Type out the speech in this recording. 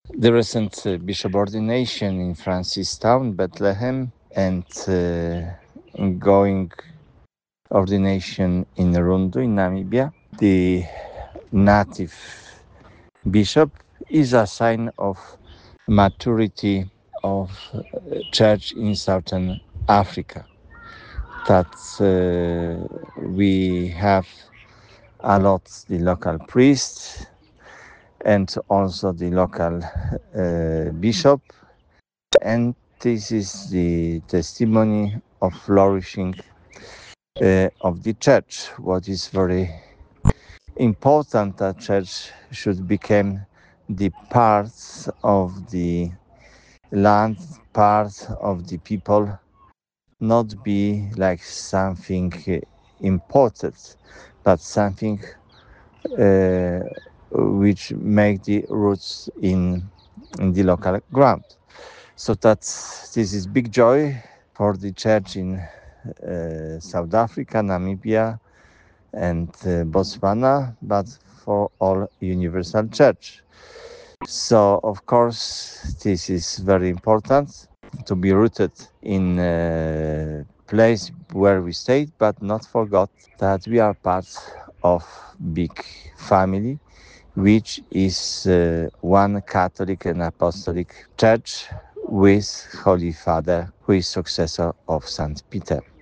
the recent bishop ordination in Francistown, Bethlehem, and going ordination in Rundu in Namibia. The native bishop is a sign of maturity of church in Southern Africa. That we have a lot the local priest and also the local bishop, and this is the testimony of flourishing of the church. What is very important, that church should become the parts of the land, part of the people, not be like something imported, but something uh, which make the roots in the local ground. So that's this is big joy for the church in South Africa, Namibia, and Botswana, but for all universal church. So of course this is very important to be rooted in a place where we stayed, but not forgot that we are part of big family, which is one Catholic and Apostolic Church with Holy Father, who is successor of Saint Peter.